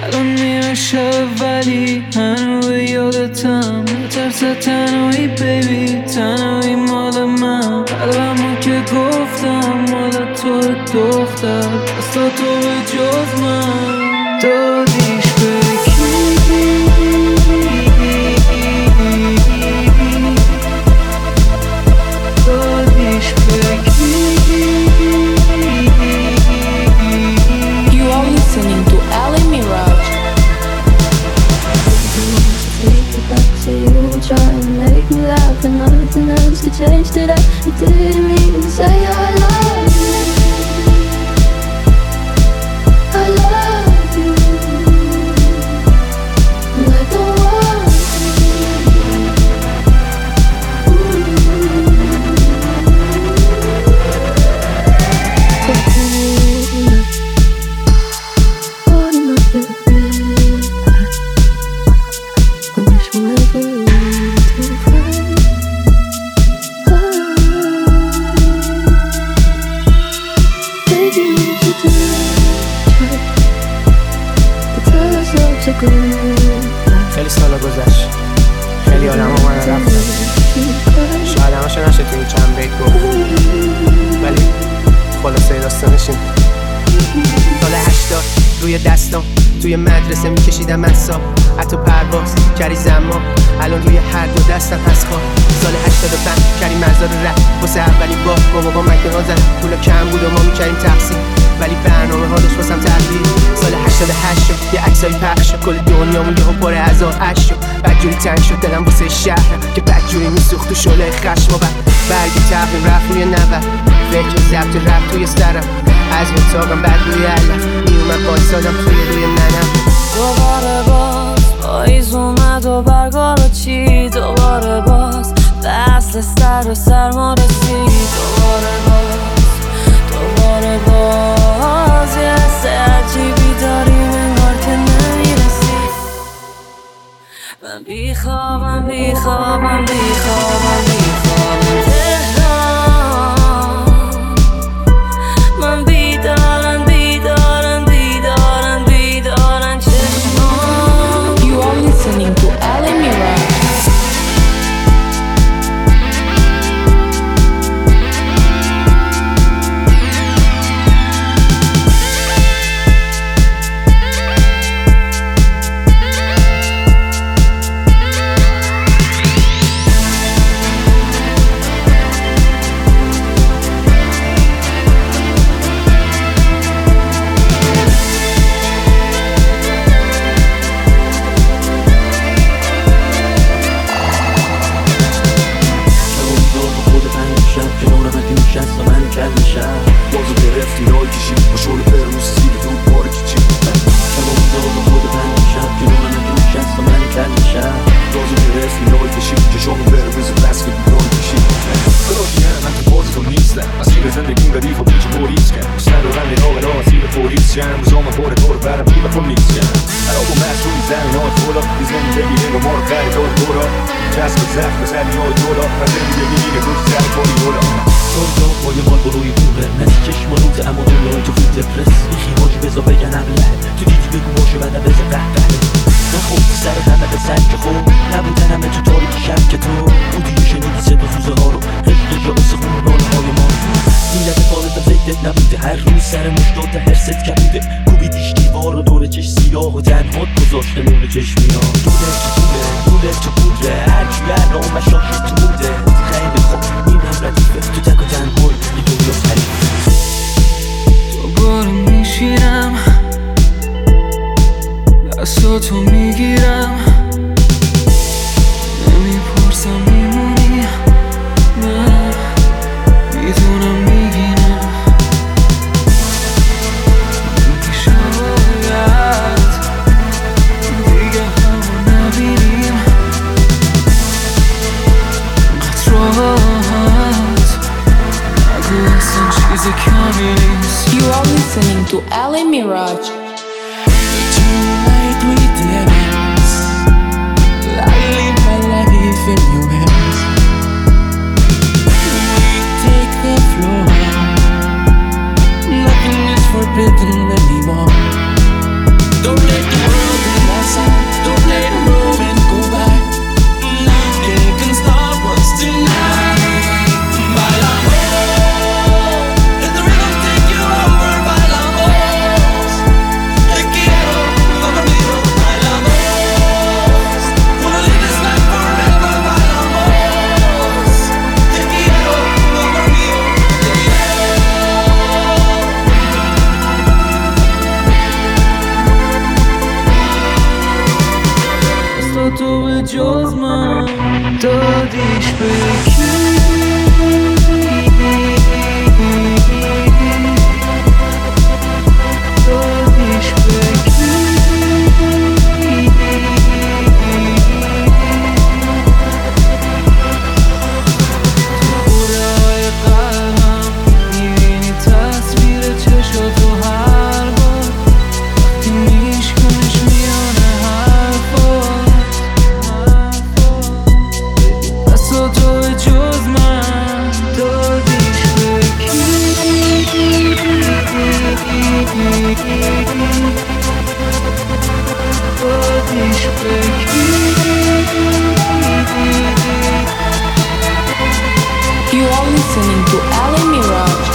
الان میان شب ولی هنو به یادتم، نترس تنهایی بیبی، تنهایی مال من. قلبمو که گفتم مال تو دختر، دستا تو به جز من دادیش به کی؟ دادیش به کی؟ You are listening to Ali Mirage. You try and make me laugh and nothing else to change today. You didn't even say I love you. I love you. And I don't want خیلی سالا گذشت، خیلی آدم اومدن رفتن، شاید همشو نشه توی چند بیت گفت، ولی خلاصه داستانشیم. سال 80 روی دستام توی مدرسه میکشیدم اصاب، حتی پرواز کردی زمان، الان روی هر دو دستم هست خواه. سال 85 کردیم مزار رد واسه اولین بار، با بابا مکدونالد زدم، پولا کم بود و ما میکردیم تقسیم، ولی برنامه ها داشت واسم تغییر. سال 88 شد یه عکسای پخش شد، کل دنیامون یهو پر هزار عشق شد، بدجوری تنگ شد دلم واسه شهرم که بدجوری میسوخت تو شعله خشم، و بعد برگی تقویم رفت روی 90، فکر ضبط رفت توی سرم، از اتاقم بعد روی علم میومد بایستادم روی ننم. دوباره باز پاییز اومد و برگا رو چید، دوباره باز فصل سر و سرما رسید، دوباره باز یه حس عجیبی داریم انگار که نمیرسی. من بیخوابم تهران، من بیدارن چشمان. You are listening to Ali Mirage. دوباره میشینم دستاتو میگیرم، نمیپرسم میمونی، نه میدونم میگینم، شاید دیگه همو نبینیم، قطرات نگو اصلا چیز کمی نیست. You are listening to Ali Mirage. Tonight we dance, I live my life in your hands. We take the floor, nothing is forbidden anymore. Don't let the world جز من دادیش به کی؟ دادیش به کی؟ تو خوره های قلبم میبینی تصویر چشاتو هر بار وقتی میشکنش میانه حرفات بسا تو جز من دادیش به کی؟ دادیش به کی؟ You are listening to Ali Mirage.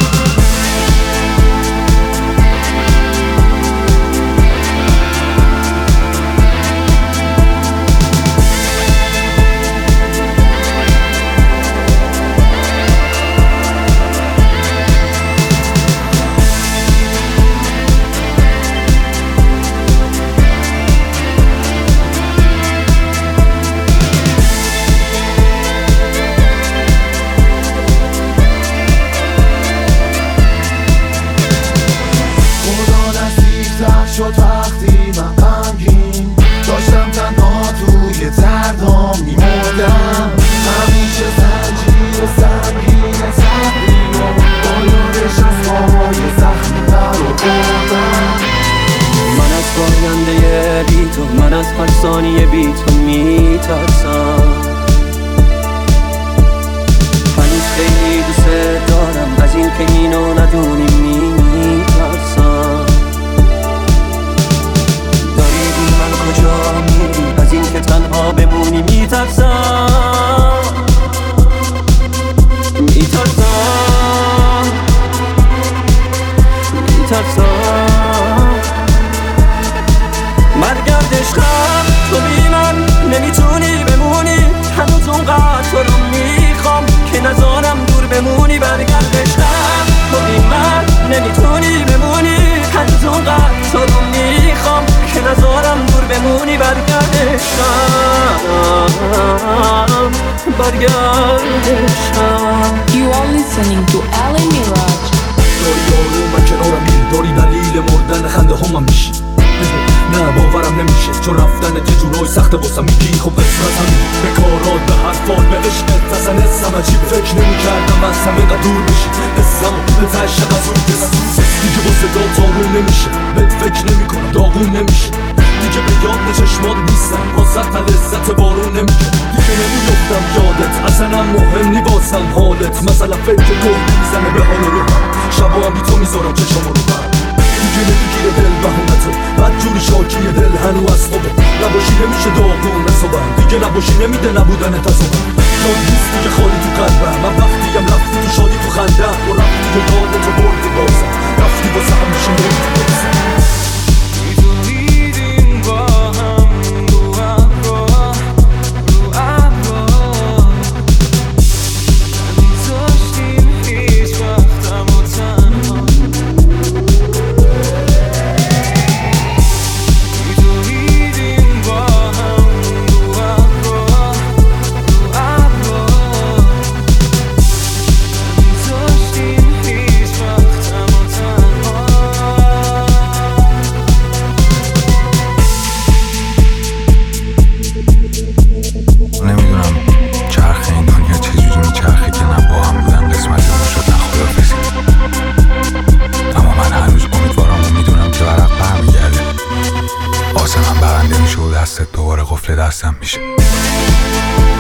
شد وقتی من غمگین داشتم تنها توی دردام میمردم همیشه زنجیر سنگین تقدیر و با یادش از پاهای زخمی برو بردم من از پاینده بی تو، من از هر ثانیه بی تو میترسم هنوز خیلی دوست دارم از این که اینو ندونی میترسم کجا میری از این که تنها بمونی میترسم میترسم میترسم مرگرد عشقم تو بی من نمیتونی بمونی هنوز اونقدر تو رو میخوام که نذارم دور بمونی برگرد عشقم تو بی من نمیتونی بمونی هنوز اونقدر تو رو میخوام که نذارم دور بمونی برگردشم برگردشم. You are listening to Ali Mirage. داری یارو من کنارم میری داری دلیل مردن خنده همم میشی نه باورم نمیشه چون رفتن یه جورای سخته واسم میگی خب اسم از همین به کارات به حرفات به عشقت اصلا اسم عجیب فکر نمیکردم از همه قد دور بشی اسمو به تشق از اون دیگه با صدا تارون نمیشه بهت فکر نمیکنم داغون نمیشه دیگه به یاد چشمات نیستم واسه تا لذت بارون نمیگه دیگه نمیفتم یادت اصلا مهم نی واسم حالت مثلا فکر گل میزنه به حال رو شبا هم بی تو میذارم چشمو رو بر دیگه نمیگیره دل بهونه تو بد جوری شاکی دل هنو از خوبه نباشی نمیشه داغون نصابم دیگه نباشی نمیده نبودن تصابم یاد نیست دیگه خالی تو قلبم من وقتیم رفتی تو شادی تو خندم و رفتی و یادتو بردی بازم رفتی واسه همیشه نمیدی بازم دستت دوباره قفل دستم میشه.